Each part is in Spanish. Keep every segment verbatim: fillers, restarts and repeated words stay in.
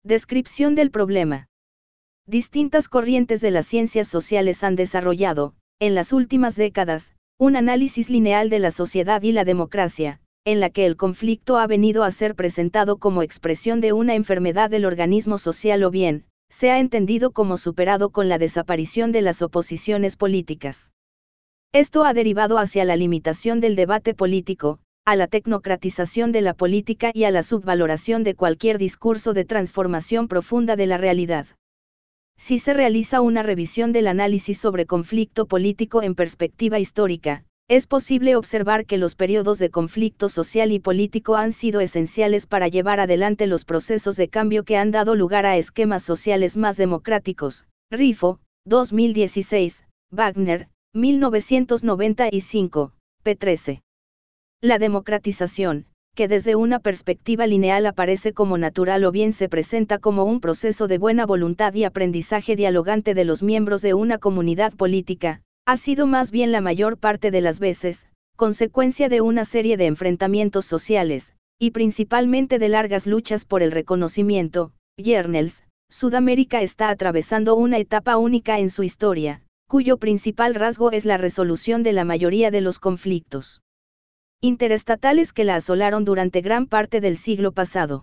Descripción del problema. Distintas corrientes de las ciencias sociales han desarrollado, en las últimas décadas, un análisis lineal de la sociedad y la democracia, en la que el conflicto ha venido a ser presentado como expresión de una enfermedad del organismo social o bien, se ha entendido como superado con la desaparición de las oposiciones políticas. Esto ha derivado hacia la limitación del debate político, a la tecnocratización de la política y a la subvaloración de cualquier discurso de transformación profunda de la realidad. Si se realiza una revisión del análisis sobre conflicto político en perspectiva histórica, es posible observar que los periodos de conflicto social y político han sido esenciales para llevar adelante los procesos de cambio que han dado lugar a esquemas sociales más democráticos. Rifo, dos mil dieciséis, Wagner, mil novecientos noventa y cinco, p trece. La democratización, que desde una perspectiva lineal aparece como natural o bien se presenta como un proceso de buena voluntad y aprendizaje dialogante de los miembros de una comunidad política, ha sido más bien la mayor parte de las veces, consecuencia de una serie de enfrentamientos sociales, y principalmente de largas luchas por el reconocimiento. Yernels, Sudamérica está atravesando una etapa única en su historia, cuyo principal rasgo es la resolución de la mayoría de los conflictos interestatales que la asolaron durante gran parte del siglo pasado.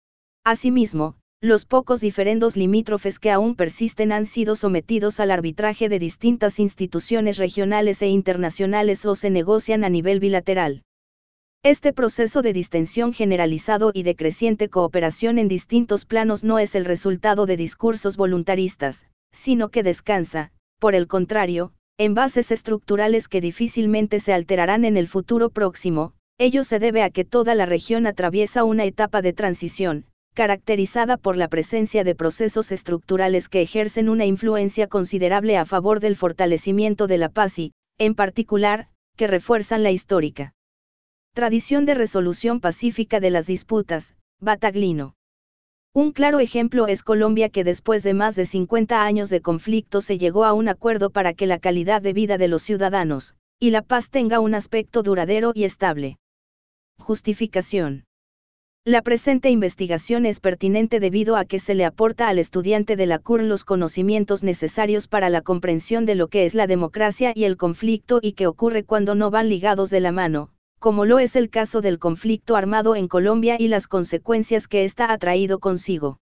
Asimismo, los pocos diferendos limítrofes que aún persisten han sido sometidos al arbitraje de distintas instituciones regionales e internacionales o se negocian a nivel bilateral. Este proceso de distensión generalizado y de creciente cooperación en distintos planos no es el resultado de discursos voluntaristas, sino que descansa, por el contrario, en bases estructurales que difícilmente se alterarán en el futuro próximo. Ello se debe a que toda la región atraviesa una etapa de transición, caracterizada por la presencia de procesos estructurales que ejercen una influencia considerable a favor del fortalecimiento de la paz y, en particular, que refuerzan la histórica tradición de resolución pacífica de las disputas. Battaglino. Un claro ejemplo es Colombia, que después de más de cincuenta años de conflicto se llegó a un acuerdo para que la calidad de vida de los ciudadanos, y la paz tenga un aspecto duradero y estable. Justificación. La presente investigación es pertinente debido a que se le aporta al estudiante de la C U R los conocimientos necesarios para la comprensión de lo que es la democracia y el conflicto y qué ocurre cuando no van ligados de la mano, como lo es el caso del conflicto armado en Colombia y las consecuencias que ésta ha traído consigo.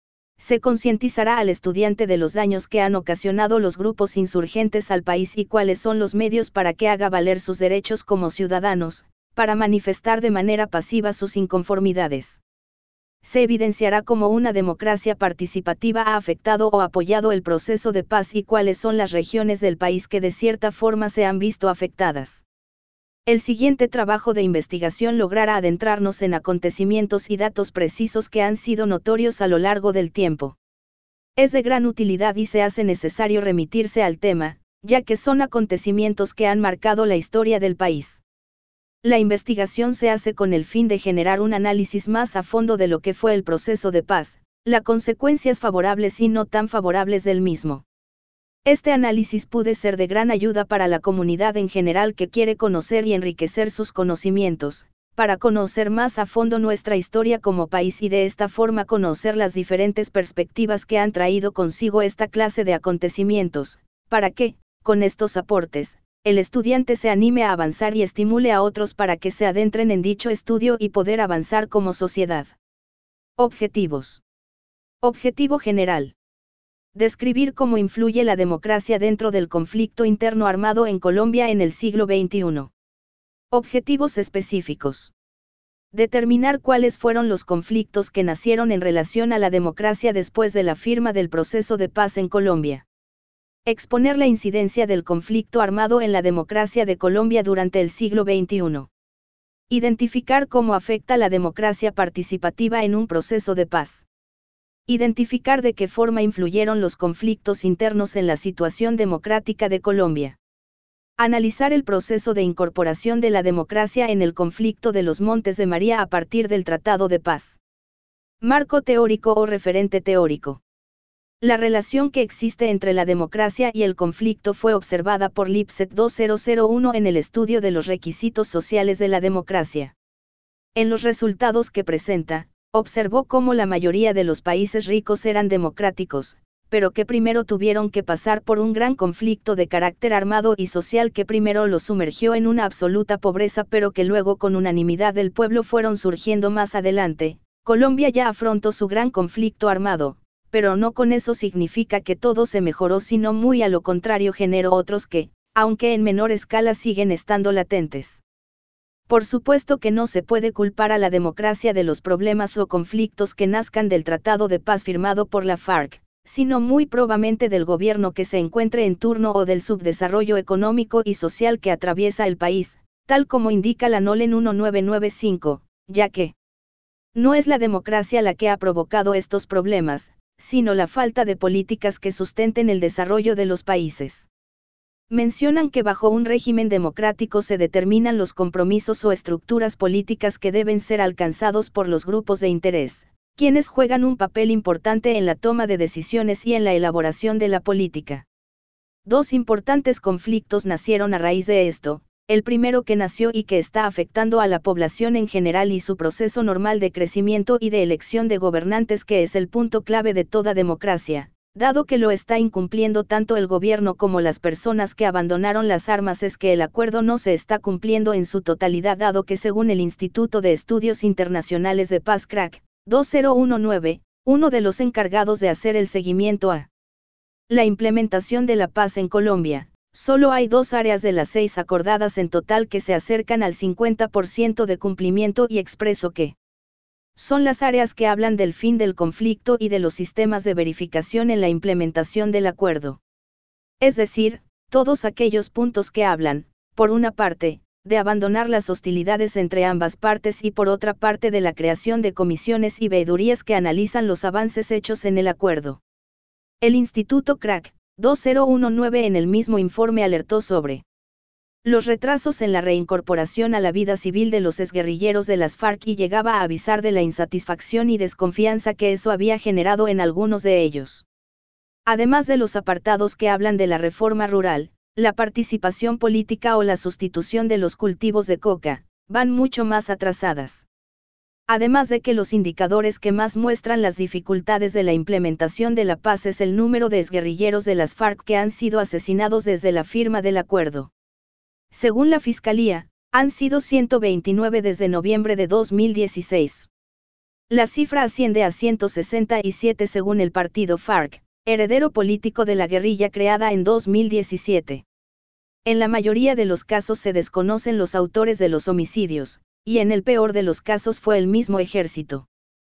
Se concientizará al estudiante de los daños que han ocasionado los grupos insurgentes al país y cuáles son los medios para que haga valer sus derechos como ciudadanos, para manifestar de manera pasiva sus inconformidades. Se evidenciará cómo una democracia participativa ha afectado o apoyado el proceso de paz y cuáles son las regiones del país que de cierta forma se han visto afectadas. El siguiente trabajo de investigación logrará adentrarnos en acontecimientos y datos precisos que han sido notorios a lo largo del tiempo. Es de gran utilidad y se hace necesario remitirse al tema, ya que son acontecimientos que han marcado la historia del país. La investigación se hace con el fin de generar un análisis más a fondo de lo que fue el proceso de paz, las consecuencias favorables y no tan favorables del mismo. Este análisis puede ser de gran ayuda para la comunidad en general que quiere conocer y enriquecer sus conocimientos, para conocer más a fondo nuestra historia como país y de esta forma conocer las diferentes perspectivas que han traído consigo esta clase de acontecimientos, para que, con estos aportes, el estudiante se anime a avanzar y estimule a otros para que se adentren en dicho estudio y poder avanzar como sociedad. Objetivos. Objetivo general. Describir cómo influye la democracia dentro del conflicto interno armado en Colombia en el siglo veintiuno. Objetivos específicos. Determinar cuáles fueron los conflictos que nacieron en relación a la democracia después de la firma del proceso de paz en Colombia. Exponer la incidencia del conflicto armado en la democracia de Colombia durante el siglo veintiuno. Identificar cómo afecta la democracia participativa en un proceso de paz. Identificar de qué forma influyeron los conflictos internos en la situación democrática de Colombia. Analizar el proceso de incorporación de la democracia en el conflicto de los Montes de María a partir del Tratado de Paz. Marco teórico o referente teórico. La relación que existe entre la democracia y el conflicto fue observada por Lipset dos mil uno en el estudio de los requisitos sociales de la democracia. En los resultados que presenta, observó cómo la mayoría de los países ricos eran democráticos, pero que primero tuvieron que pasar por un gran conflicto de carácter armado y social que primero los sumergió en una absoluta pobreza, pero que luego con unanimidad del pueblo fueron surgiendo más adelante. Colombia ya afrontó su gran conflicto armado, pero no con eso significa que todo se mejoró, sino muy a lo contrario generó otros que, aunque en menor escala, siguen estando latentes. Por supuesto que no se puede culpar a la democracia de los problemas o conflictos que nazcan del Tratado de Paz firmado por la FARC, sino muy probablemente del gobierno que se encuentre en turno o del subdesarrollo económico y social que atraviesa el país, tal como indica la NOLEN mil novecientos noventa y cinco, ya que no es la democracia la que ha provocado estos problemas, sino la falta de políticas que sustenten el desarrollo de los países. Mencionan que bajo un régimen democrático se determinan los compromisos o estructuras políticas que deben ser alcanzados por los grupos de interés, quienes juegan un papel importante en la toma de decisiones y en la elaboración de la política. Dos importantes conflictos nacieron a raíz de esto, el primero que nació y que está afectando a la población en general y su proceso normal de crecimiento y de elección de gobernantes, que es el punto clave de toda democracia, dado que lo está incumpliendo tanto el gobierno como las personas que abandonaron las armas, es que el acuerdo no se está cumpliendo en su totalidad, dado que según el Instituto de Estudios Internacionales de Paz C R A C, dos mil diecinueve, uno de los encargados de hacer el seguimiento a la implementación de la paz en Colombia, solo hay dos áreas de las seis acordadas en total que se acercan al cincuenta por ciento de cumplimiento, y expreso que son las áreas que hablan del fin del conflicto y de los sistemas de verificación en la implementación del acuerdo. Es decir, todos aquellos puntos que hablan, por una parte, de abandonar las hostilidades entre ambas partes y por otra parte de la creación de comisiones y veedurías que analizan los avances hechos en el acuerdo. El Instituto C R A C, dos mil diecinueve, en el mismo informe alertó sobre los retrasos en la reincorporación a la vida civil de los exguerrilleros de las FARC y llegaba a avisar de la insatisfacción y desconfianza que eso había generado en algunos de ellos. Además de los apartados que hablan de la reforma rural, la participación política o la sustitución de los cultivos de coca, van mucho más atrasadas. Además de que los indicadores que más muestran las dificultades de la implementación de la paz es el número de exguerrilleros de las FARC que han sido asesinados desde la firma del acuerdo. Según la Fiscalía, han sido ciento veintinueve desde noviembre de dos mil dieciséis. La cifra asciende a ciento sesenta y siete según el partido FARC, heredero político de la guerrilla creada en dos mil diecisiete. En la mayoría de los casos se desconocen los autores de los homicidios, y en el peor de los casos fue el mismo ejército.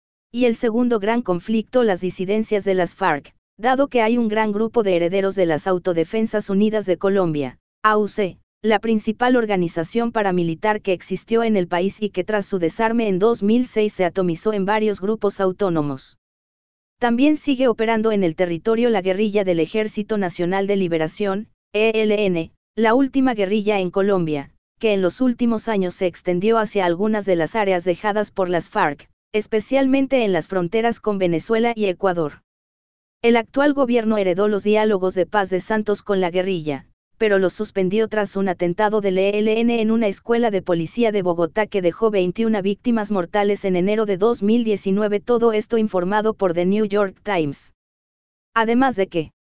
Y el segundo gran conflicto, las disidencias de las FARC, dado que hay un gran grupo de herederos de las Autodefensas Unidas de Colombia, A U C, la principal organización paramilitar que existió en el país y que tras su desarme en dos mil seis se atomizó en varios grupos autónomos. También sigue operando en el territorio la guerrilla del Ejército Nacional de Liberación, E L N, la última guerrilla en Colombia, que en los últimos años se extendió hacia algunas de las áreas dejadas por las FARC, especialmente en las fronteras con Venezuela y Ecuador. El actual gobierno heredó los diálogos de paz de Santos con la guerrilla, pero los suspendió tras un atentado del E L N en una escuela de policía de Bogotá que dejó veintiuna víctimas mortales en enero de dos mil diecinueve, todo esto informado por The New York Times. Además de que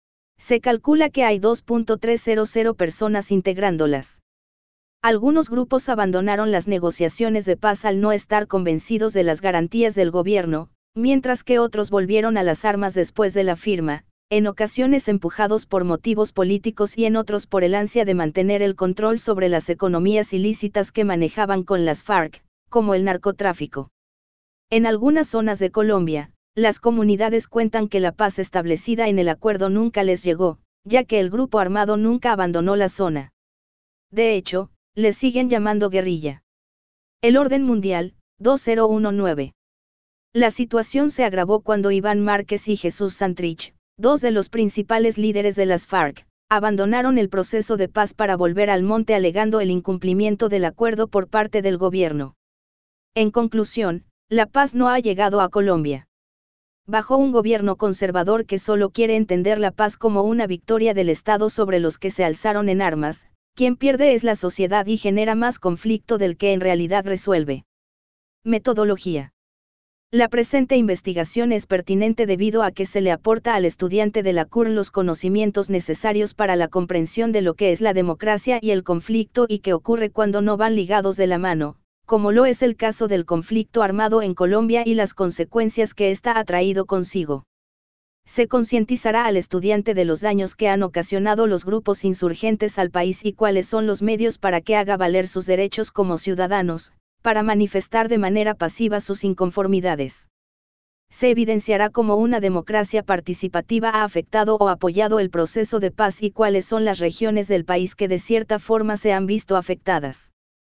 se calcula que hay dos mil trescientas personas integrándolas. Algunos grupos abandonaron las negociaciones de paz al no estar convencidos de las garantías del gobierno, mientras que otros volvieron a las armas después de la firma, en ocasiones empujados por motivos políticos y en otros por el ansia de mantener el control sobre las economías ilícitas que manejaban con las FARC, como el narcotráfico. En algunas zonas de Colombia, las comunidades cuentan que la paz establecida en el acuerdo nunca les llegó, ya que el grupo armado nunca abandonó la zona. De hecho, les siguen llamando guerrilla. El orden mundial, dos mil diecinueve. La situación se agravó cuando Iván Márquez y Jesús Santrich, dos de los principales líderes de las FARC, abandonaron el proceso de paz para volver al monte alegando el incumplimiento del acuerdo por parte del gobierno. En conclusión, la paz no ha llegado a Colombia. Bajo un gobierno conservador que solo quiere entender la paz como una victoria del Estado sobre los que se alzaron en armas, quien pierde es la sociedad y genera más conflicto del que en realidad resuelve. Metodología. La presente investigación es pertinente debido a que se le aporta al estudiante de la C U R los conocimientos necesarios para la comprensión de lo que es la democracia y el conflicto y qué ocurre cuando no van ligados de la mano, como lo es el caso del conflicto armado en Colombia y las consecuencias que ésta ha traído consigo. Se concientizará al estudiante de los daños que han ocasionado los grupos insurgentes al país y cuáles son los medios para que haga valer sus derechos como ciudadanos, para manifestar de manera pasiva sus inconformidades. Se evidenciará cómo una democracia participativa ha afectado o apoyado el proceso de paz y cuáles son las regiones del país que de cierta forma se han visto afectadas.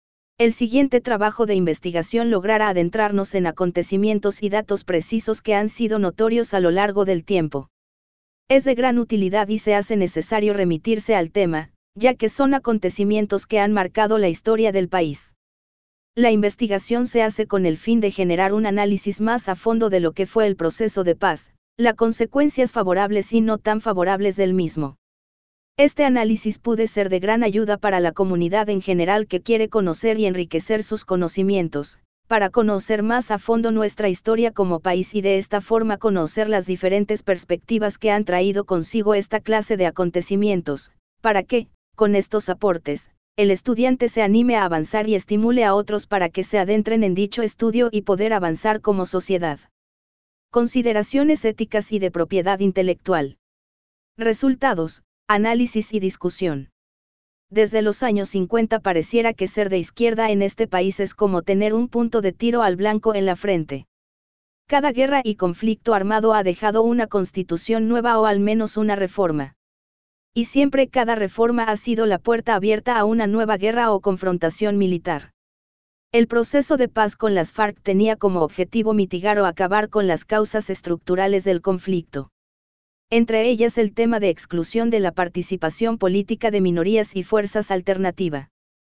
El siguiente trabajo de investigación logrará adentrarnos en acontecimientos y datos precisos que han sido notorios a lo largo del tiempo. Es de gran utilidad y se hace necesario remitirse al tema, ya que son acontecimientos que han marcado la historia del país. La investigación se hace con el fin de generar un análisis más a fondo de lo que fue el proceso de paz, las consecuencias favorables y no tan favorables del mismo. Este análisis puede ser de gran ayuda para la comunidad en general que quiere conocer y enriquecer sus conocimientos, para conocer más a fondo nuestra historia como país y de esta forma conocer las diferentes perspectivas que han traído consigo esta clase de acontecimientos, para que, con estos aportes, el estudiante se anime a avanzar y estimule a otros para que se adentren en dicho estudio y poder avanzar como sociedad. Consideraciones éticas y de propiedad intelectual. Resultados, análisis y discusión. Desde los años cincuenta pareciera que ser de izquierda en este país es como tener un punto de tiro al blanco en la frente. Cada guerra y conflicto armado ha dejado una constitución nueva o al menos una reforma. Y siempre cada reforma ha sido la puerta abierta a una nueva guerra o confrontación militar. El proceso de paz con las FARC tenía como objetivo mitigar o acabar con las causas estructurales del conflicto. Entre ellas el tema de exclusión de la participación política de minorías y fuerzas alternativa.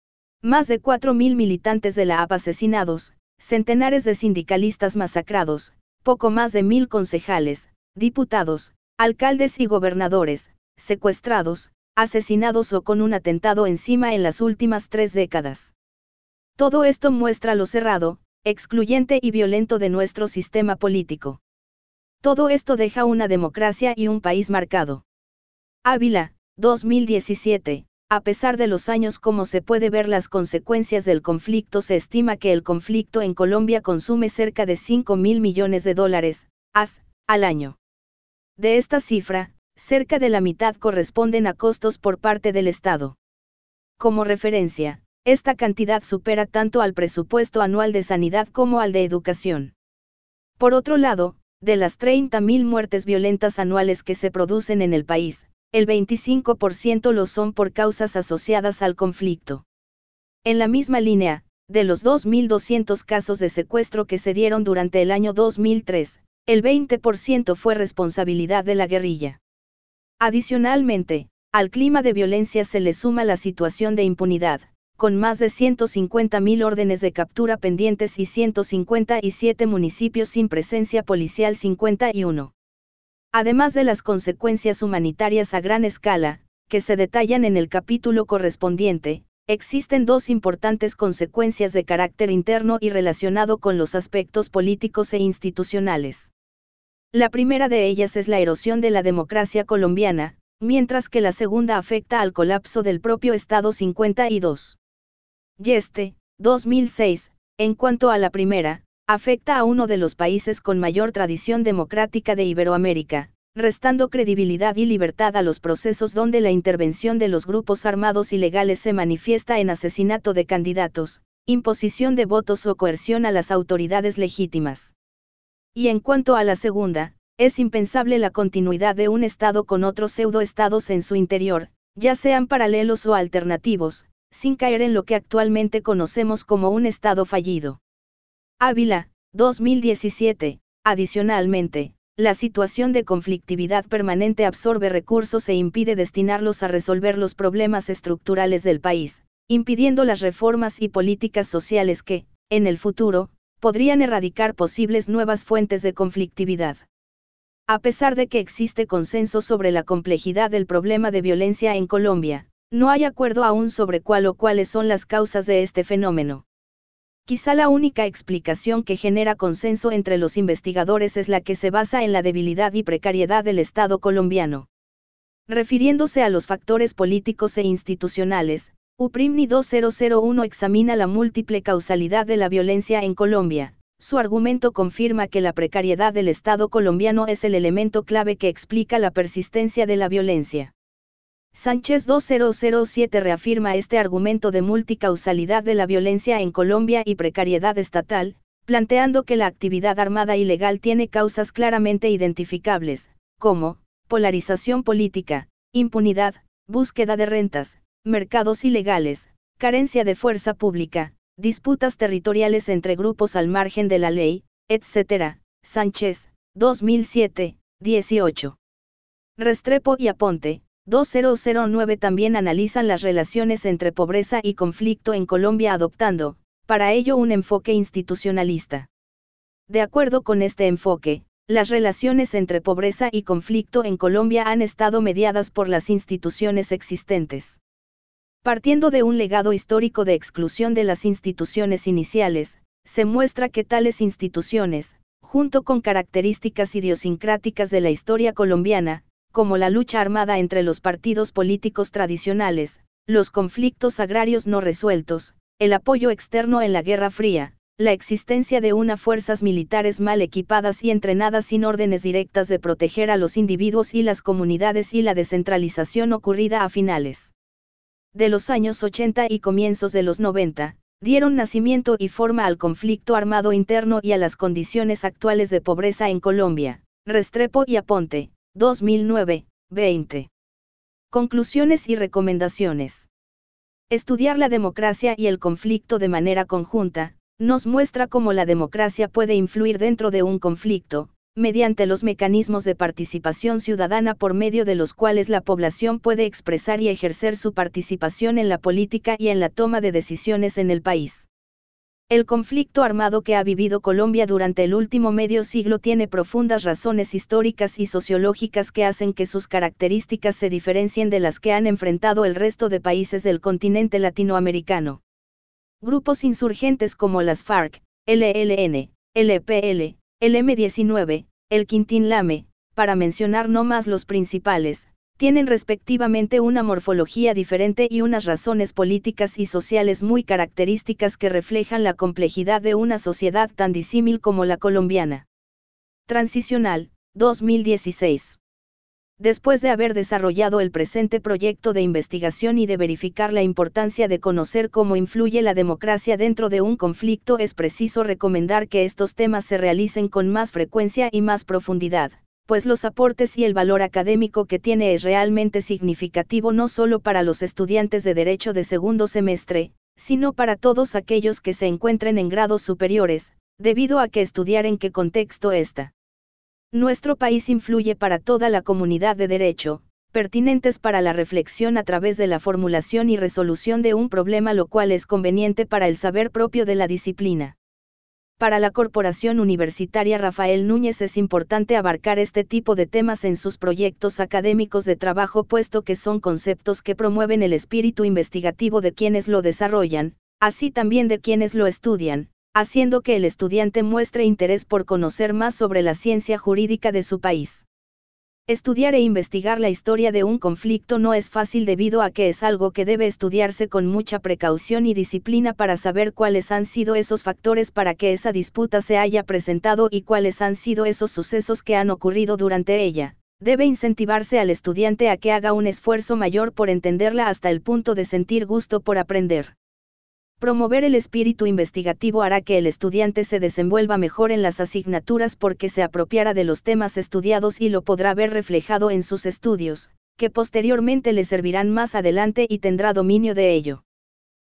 Más de cuatro mil militantes de la A P asesinados, centenares de sindicalistas masacrados, poco más de mil concejales, diputados, alcaldes y gobernadores, secuestrados, asesinados o con un atentado encima en las últimas tres décadas. Todo esto muestra lo cerrado, excluyente y violento de nuestro sistema político. Todo esto deja una democracia y un país marcado. Ávila, dos mil diecisiete. A pesar de los años como se puede ver las consecuencias del conflicto, se estima que el conflicto en Colombia consume cerca de cinco mil millones de dólares, as, al año. De esta cifra, cerca de la mitad corresponden a costos por parte del Estado. Como referencia, esta cantidad supera tanto al presupuesto anual de sanidad como al de educación. Por otro lado, de las treinta mil muertes violentas anuales que se producen en el país, el veinticinco por ciento lo son por causas asociadas al conflicto. En la misma línea, de los dos mil doscientos casos de secuestro que se dieron durante el año dos mil tres, el veinte por ciento fue responsabilidad de la guerrilla. Adicionalmente, al clima de violencia se le suma la situación de impunidad, con más de ciento cincuenta mil órdenes de captura pendientes y ciento cincuenta y siete municipios sin presencia policial cincuenta y uno. Además de las consecuencias humanitarias a gran escala, que se detallan en el capítulo correspondiente, existen dos importantes consecuencias de carácter interno y relacionado con los aspectos políticos e institucionales. La primera de ellas es la erosión de la democracia colombiana, mientras que la segunda afecta al colapso del propio Estado cincuenta y dos. Yeste, dos mil seis, en cuanto a la primera, afecta a uno de los países con mayor tradición democrática de Iberoamérica, restando credibilidad y libertad a los procesos donde la intervención de los grupos armados ilegales se manifiesta en asesinato de candidatos, imposición de votos o coerción a las autoridades legítimas. Y en cuanto a la segunda, es impensable la continuidad de un Estado con otros pseudoestados en su interior, ya sean paralelos o alternativos, sin caer en lo que actualmente conocemos como un Estado fallido. Ávila, dos mil diecisiete. Adicionalmente, la situación de conflictividad permanente absorbe recursos e impide destinarlos a resolver los problemas estructurales del país, impidiendo las reformas y políticas sociales que, en el futuro, podrían erradicar posibles nuevas fuentes de conflictividad. A pesar de que existe consenso sobre la complejidad del problema de violencia en Colombia, no hay acuerdo aún sobre cuál o cuáles son las causas de este fenómeno. Quizá la única explicación que genera consenso entre los investigadores es la que se basa en la debilidad y precariedad del Estado colombiano. Refiriéndose a los factores políticos e institucionales, U P R I M N I dos mil uno examina la múltiple causalidad de la violencia en Colombia. Su argumento confirma que la precariedad del Estado colombiano es el elemento clave que explica la persistencia de la violencia. Sánchez dos mil siete reafirma este argumento de multicausalidad de la violencia en Colombia y precariedad estatal, planteando que la actividad armada ilegal tiene causas claramente identificables, como polarización política, impunidad, búsqueda de rentas, mercados ilegales, carencia de fuerza pública, disputas territoriales entre grupos al margen de la ley, etcétera. Sánchez, dos mil siete, dieciocho. Restrepo y Aponte, dos mil nueve también analizan las relaciones entre pobreza y conflicto en Colombia adoptando, para ello, un enfoque institucionalista. De acuerdo con este enfoque, las relaciones entre pobreza y conflicto en Colombia han estado mediadas por las instituciones existentes. Partiendo de un legado histórico de exclusión de las instituciones iniciales, se muestra que tales instituciones, junto con características idiosincráticas de la historia colombiana, como la lucha armada entre los partidos políticos tradicionales, los conflictos agrarios no resueltos, el apoyo externo en la Guerra Fría, la existencia de unas fuerzas militares mal equipadas y entrenadas sin órdenes directas de proteger a los individuos y las comunidades y la descentralización ocurrida a finales de los años ochenta y comienzos de los noventa, dieron nacimiento y forma al conflicto armado interno y a las condiciones actuales de pobreza en Colombia. Restrepo y Aponte, dos mil nueve, veinte. Conclusiones y recomendaciones. Estudiar la democracia y el conflicto de manera conjunta, nos muestra cómo la democracia puede influir dentro de un conflicto, mediante los mecanismos de participación ciudadana por medio de los cuales la población puede expresar y ejercer su participación en la política y en la toma de decisiones en el país. El conflicto armado que ha vivido Colombia durante el último medio siglo tiene profundas razones históricas y sociológicas que hacen que sus características se diferencien de las que han enfrentado el resto de países del continente latinoamericano. Grupos insurgentes como las FARC, L L N, L P L, el eme diecinueve, el Quintín Lame, para mencionar no más los principales, tienen respectivamente una morfología diferente y unas razones políticas y sociales muy características que reflejan la complejidad de una sociedad tan disímil como la colombiana. Transicional, dos mil dieciséis. Después de haber desarrollado el presente proyecto de investigación y de verificar la importancia de conocer cómo influye la democracia dentro de un conflicto, es preciso recomendar que estos temas se realicen con más frecuencia y más profundidad, pues los aportes y el valor académico que tiene es realmente significativo no solo para los estudiantes de Derecho de segundo semestre, sino para todos aquellos que se encuentren en grados superiores, debido a que estudiar en qué contexto está nuestro país influye para toda la comunidad de derecho, pertinentes para la reflexión a través de la formulación y resolución de un problema, lo cual es conveniente para el saber propio de la disciplina. Para la Corporación Universitaria Rafael Núñez es importante abarcar este tipo de temas en sus proyectos académicos de trabajo, puesto que son conceptos que promueven el espíritu investigativo de quienes lo desarrollan, así también de quienes lo estudian, haciendo que el estudiante muestre interés por conocer más sobre la ciencia jurídica de su país. Estudiar e investigar la historia de un conflicto no es fácil debido a que es algo que debe estudiarse con mucha precaución y disciplina para saber cuáles han sido esos factores para que esa disputa se haya presentado y cuáles han sido esos sucesos que han ocurrido durante ella. Debe incentivarse al estudiante a que haga un esfuerzo mayor por entenderla hasta el punto de sentir gusto por aprender. Promover el espíritu investigativo hará que el estudiante se desenvuelva mejor en las asignaturas porque se apropiará de los temas estudiados y lo podrá ver reflejado en sus estudios, que posteriormente le servirán más adelante y tendrá dominio de ello.